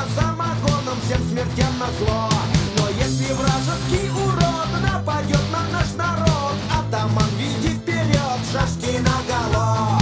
самогоном, всем смертям назло. Но если вражеский урод нападет на наш народ, атаман, веди вперед, шашки наголо.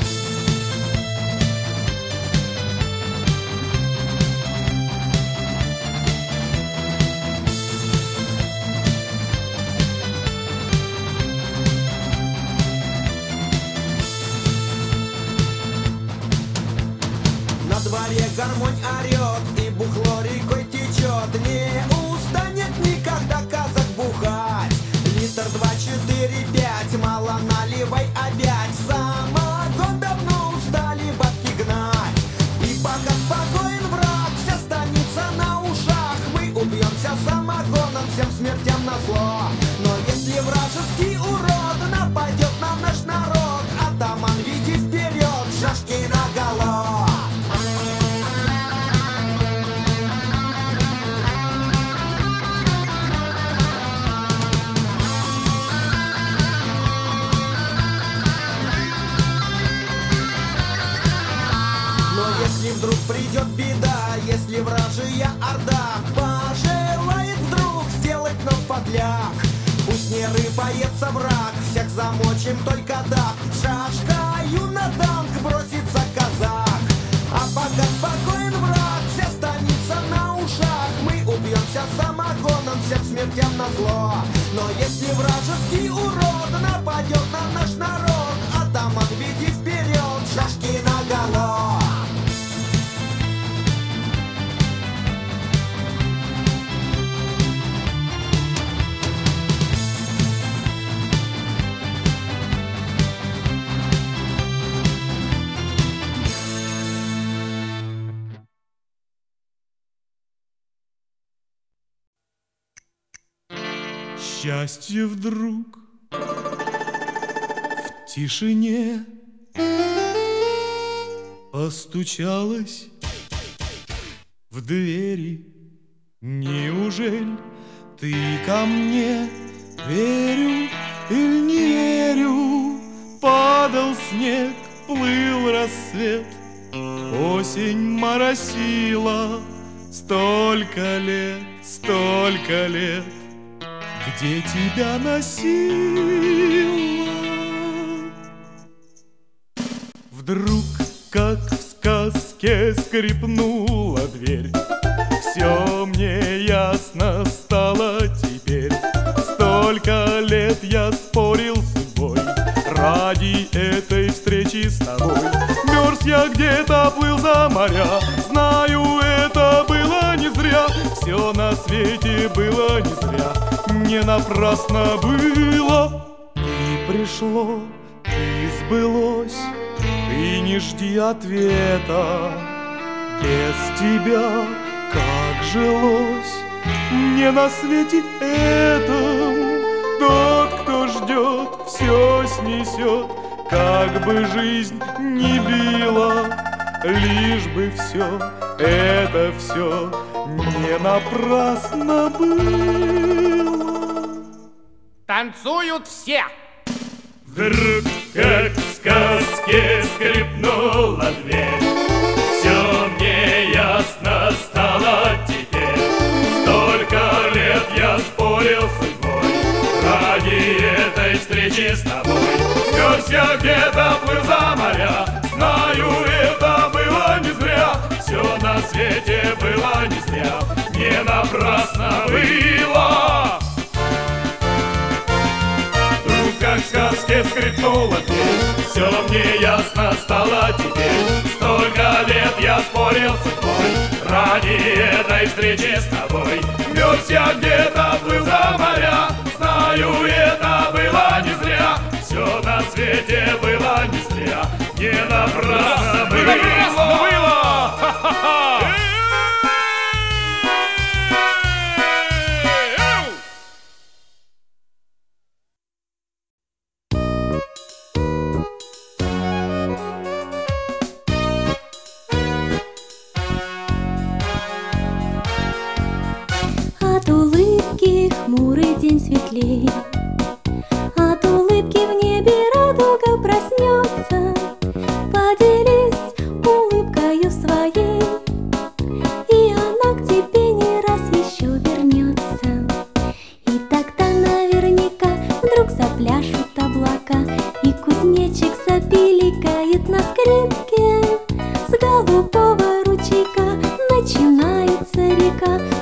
На дворе гармонь орет и бухло рекой течет. Не устанет никогда казак бухать. Литр 2, 4, 5, мало наливай опять. Самогон давно устали бабки гнать. И пока спокоен враг, вся станица на ушах. Мы убьемся самогоном, всем смертям назло. Но если вражеский урод нападет на наш народ, атаман, веди вперед, шашки наголо. Если вдруг придет беда, если вражья орда пожелает вдруг сделать нам подляк, пусть не рыпается враг, всех замочим только так. Шашкою на танк бросится казак. А пока спокоен враг, вся станица на ушах. Мы убьемся самогоном, всем смертям назло. Но если вражеский урод нападет на наш народ, атаман, веди вперед, шашки наголо. Счастье вдруг в тишине постучалось в двери. Неужели ты ко мне? Верю или не верю? Падал снег, плыл рассвет, осень моросила. Столько лет, столько лет, где тебя носила? Вдруг, как в сказке, скрипнула дверь. Все мне ясно стало теперь. Столько лет я спорил с судьбой ради этой встречи с тобой. Мерз я где-то, плыл за моря. Знаю, это было не зря. Все на свете было не зря. Не напрасно было. И пришло, и сбылось. Ты не жди ответа. Без тебя как жилось мне на свете этом. Тот, кто ждет, все снесет. Как бы жизнь ни била, лишь бы все, это все не напрасно было. Танцуют все. Вдруг, как в сказке, скрипнула дверь. Все мне ясно стало теперь. Столько лет я спорил с судьбой ради этой встречи с тобой. Мерз я где-то, плыл за моря. Знаю, это было не зря. Все на свете было не зря. Не напрасно было. Как в сказке скрипнула дверь. Все мне ясно стало теперь. Столько лет я спорил с судьбой ради этой встречи с тобой. Мерз я где-то, плыл за моря. Знаю, это было не зря. Все на свете было не зря. Не напрасно было. От улыбки хмурый день светлей, от улыбки в небе радуга проснется. Поделись улыбкою своей, и река.